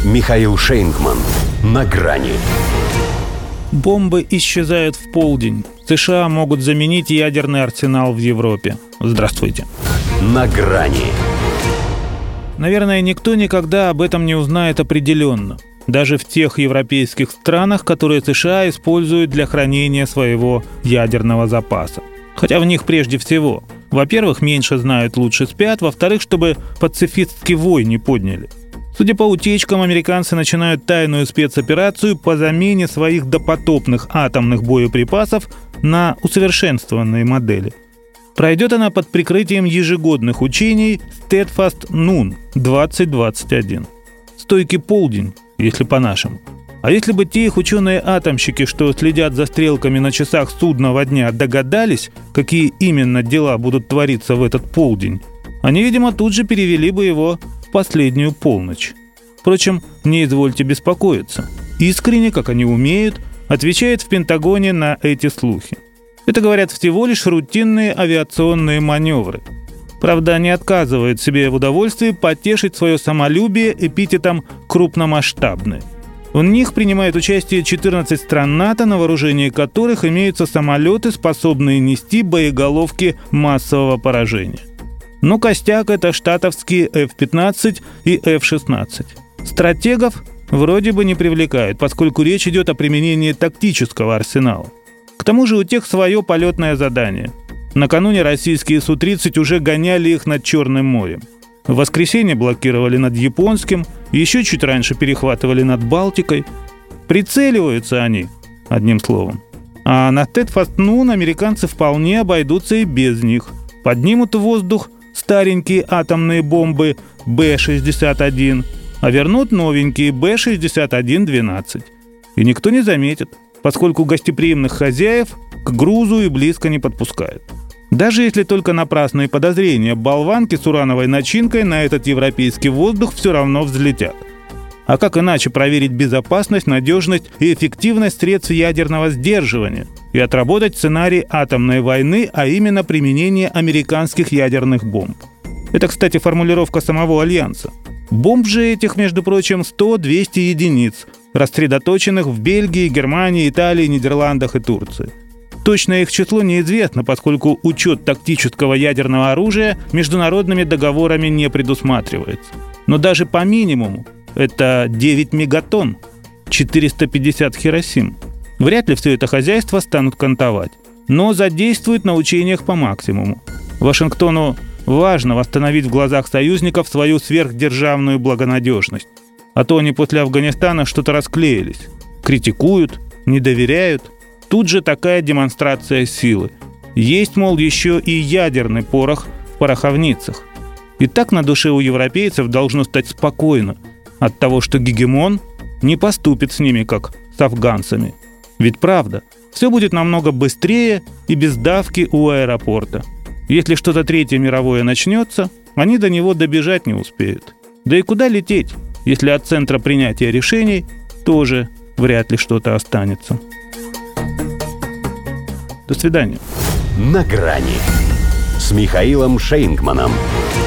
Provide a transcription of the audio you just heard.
Михаил Шейнгман. На грани. Бомбы исчезают в полдень. США могут заменить ядерный арсенал в Европе. Здравствуйте. На грани. Наверное, никто никогда об этом не узнает определенно. Даже в тех европейских странах, которые США используют для хранения своего ядерного запаса. Хотя в них прежде всего, во-первых, меньше знают, лучше спят, во-вторых, чтобы пацифистский вой не подняли. Судя по утечкам, американцы начинают тайную спецоперацию по замене своих допотопных атомных боеприпасов на усовершенствованные модели. Пройдет она под прикрытием ежегодных учений Steadfast Noon 2021. Стойкий полдень, если по-нашему. А если бы те их ученые-атомщики, что следят за стрелками на часах судного дня, догадались, какие именно дела будут твориться в этот полдень, они, видимо, тут же перевели бы его в последнюю полночь. Впрочем, не извольте беспокоиться. Искренне, как они умеют, отвечает в Пентагоне на эти слухи. Это, говорят, всего лишь рутинные авиационные маневры. Правда, не отказывает себе в удовольствии потешить свое самолюбие эпитетом «крупномасштабные». В них принимает участие 14 стран НАТО, на вооружении которых имеются самолеты, способные нести боеголовки массового поражения. Но костяк – это штатовские F-15 и F-16. Стратегов вроде бы не привлекают, поскольку речь идет о применении тактического арсенала. К тому же у тех свое полетное задание. Накануне российские Су-30 уже гоняли их над Черным морем. В воскресенье блокировали над Японским, еще чуть раньше перехватывали над Балтикой. Прицеливаются они, одним словом. А на Steadfast Noon американцы вполне обойдутся и без них. Поднимут в воздух старенькие атомные бомбы Б-61, а вернут новенькие Б-61-12. И никто не заметит, поскольку гостеприимных хозяев к грузу и близко не подпускают. Даже если только напрасные подозрения болванки с урановой начинкой на этот европейский воздух все равно взлетят. А как иначе проверить безопасность, надежность и эффективность средств ядерного сдерживания и отработать сценарий атомной войны, а именно применение американских ядерных бомб? Это, кстати, формулировка самого Альянса. Бомб же этих, между прочим, 100-200 единиц, рассредоточенных в Бельгии, Германии, Италии, Нидерландах и Турции. Точное их число неизвестно, поскольку учет тактического ядерного оружия международными договорами не предусматривается. Но даже по минимуму, это 9 мегатонн, 450 Хиросим. Вряд ли все это хозяйство станут кантовать, но задействуют на учениях по максимуму. Вашингтону важно восстановить в глазах союзников свою сверхдержавную благонадежность. А то они после Афганистана что-то расклеились. Критикуют, не доверяют. Тут же такая демонстрация силы. Есть, мол, еще и ядерный порох в пороховницах. И так на душе у европейцев должно стать спокойно от того, что гегемон не поступит с ними, как с афганцами. Ведь правда, все будет намного быстрее и без давки у аэропорта. Если что-то Третье мировое начнется, они до него добежать не успеют. Да и куда лететь, если от центра принятия решений тоже вряд ли что-то останется. До свидания. На грани с Михаилом Шейнгманом.